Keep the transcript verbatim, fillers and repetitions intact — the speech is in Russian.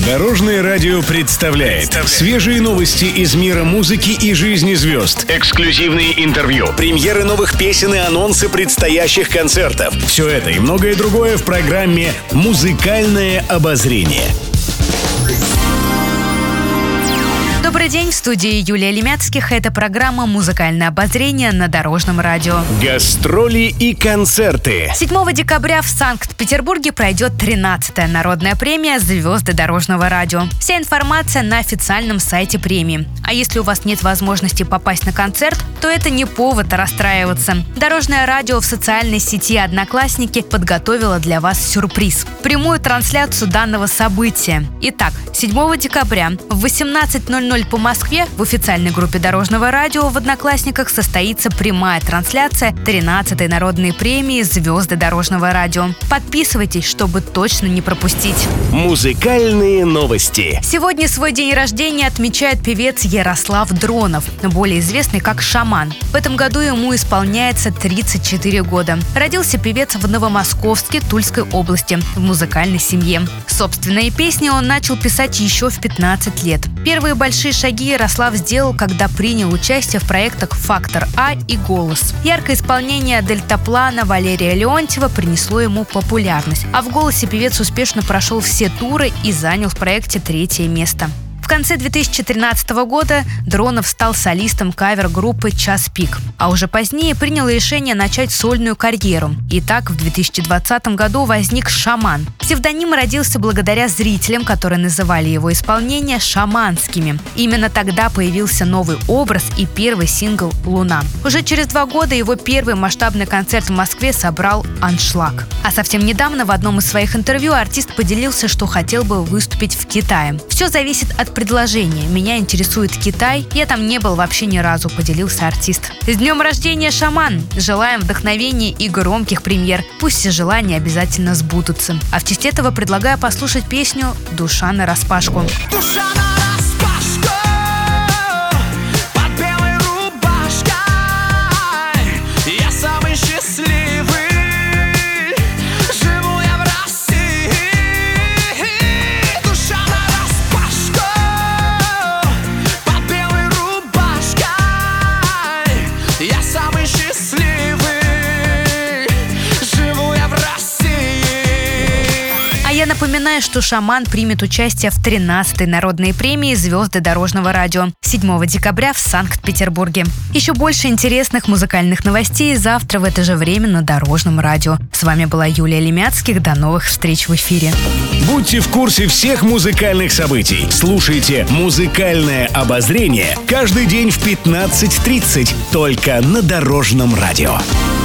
Дорожное радио представляет свежие новости из мира музыки и жизни звезд. Эксклюзивные интервью, премьеры новых песен и анонсы предстоящих концертов. Все это и многое другое в программе «Музыкальное обозрение». Добрый день, в студии Юлия Лемяцких. Это программа «Музыкальное обозрение» на Дорожном радио. Гастроли и концерты. седьмого декабря в Санкт-Петербурге пройдет тринадцатая народная премия «Звезды Дорожного радио». Вся информация на официальном сайте премии. А если у вас нет возможности попасть на концерт, то это не повод расстраиваться. Дорожное радио в социальной сети «Одноклассники» подготовило для вас сюрприз. Прямую трансляцию данного события. Итак, седьмого декабря в восемнадцать ноль ноль по Москве в официальной группе Дорожного радио в Одноклассниках состоится прямая трансляция тринадцатой народной премии «Звезды Дорожного радио». Подписывайтесь, чтобы точно не пропустить. Музыкальные новости. Сегодня свой день рождения отмечает певец Ярослав Дронов, более известный как Шаман. В этом году ему исполняется тридцать четыре года. Родился певец в Новомосковске Тульской области в музыкальной семье. Собственные песни он начал писать еще в пятнадцать лет. Первые большие шаги Ярослав сделал, когда принял участие в проектах «Фактор А» и «Голос». Яркое исполнение «Дельтаплана» Валерия Леонтьева принесло ему популярность, а в «Голосе» певец успешно прошел все туры и занял в проекте третье место. В конце две тысячи тринадцатого года Дронов стал солистом кавер-группы «Час пик», а уже позднее принял решение начать сольную карьеру. И так в две тысячи двадцатом году возник «Шаман». Псевдоним родился благодаря зрителям, которые называли его исполнения шаманскими. Именно тогда появился новый образ и первый сингл «Луна». Уже через два года его первый масштабный концерт в Москве собрал «Аншлаг». А совсем недавно в одном из своих интервью артист поделился, что хотел бы выступить в Китае. Все зависит от предложения. Меня интересует Китай. Я там не был вообще ни разу, поделился артист. С днем рождения, Шаман! Желаем вдохновения и громких премьер. Пусть все желания обязательно сбудутся. А в честь этого предлагаю послушать песню «Душа нараспашку». Душа нараспашку, под белой рубашкой, я самый счастливый, живу я в России. Душа нараспашку, под белой рубашкой, я самый счастливый, живу я в России. А я напоминаю, что Шаман примет участие в тринадцатой народной премии «Звезды Дорожного радио» седьмого декабря в Санкт-Петербурге. Еще больше интересных музыкальных новостей завтра в это же время на Дорожном радио. С вами была Юлия Лемяцких. До новых встреч в эфире. Будьте в курсе всех музыкальных событий. Слушайте «Музыкальное обозрение» каждый день в пятнадцать тридцать только на Дорожном радио.